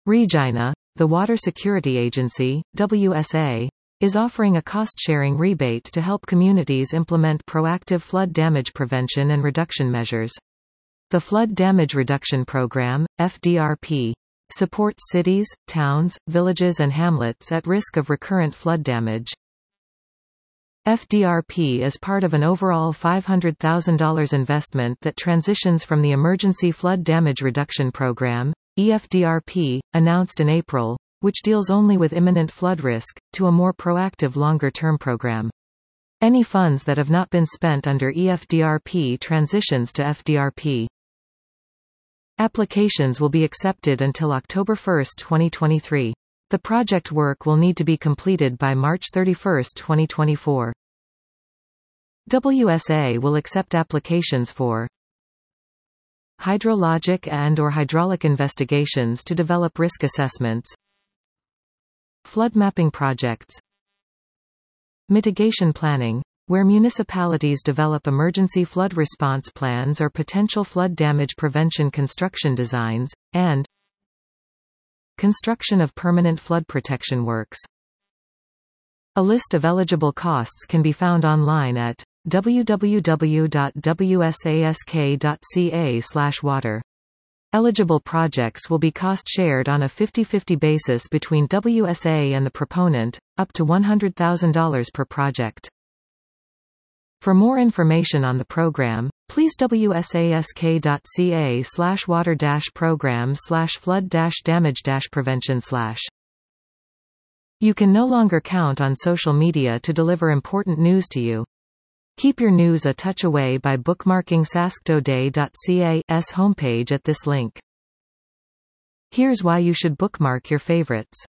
Regina, the Water Security Agency, WSA, is offering a cost-sharing rebate to help communities implement proactive flood damage prevention and reduction measures. The Flood Damage Reduction Program, FDRP, supports cities, towns, villages and hamlets at risk of recurrent flood damage. FDRP is part of an overall $500,000 investment that transitions from the Emergency Flood Damage Reduction Program, EFDRP, announced in April, which deals only with imminent flood risk, to a more proactive longer-term program. Any funds that have not been spent under EFDRP transitions to FDRP. Applications will be accepted until October 1, 2023. The project work will need to be completed by March 31, 2024. WSA will accept applications for hydrologic and/or hydraulic investigations to develop risk assessments, flood mapping projects, mitigation planning, where municipalities develop emergency flood response plans or potential flood damage prevention construction designs, and construction of permanent flood protection works. A list of eligible costs can be found online at www.wsask.ca/water. Eligible projects will be cost-shared on a 50-50 basis between WSA and the proponent, up to $100,000 per project. For more information on the program, please wsask.ca/water-program/flood-damage-prevention/. You can no longer count on social media to deliver important news to you. Keep your news a touch away by bookmarking sasktoday.ca's homepage at this link. Here's why you should bookmark your favorites.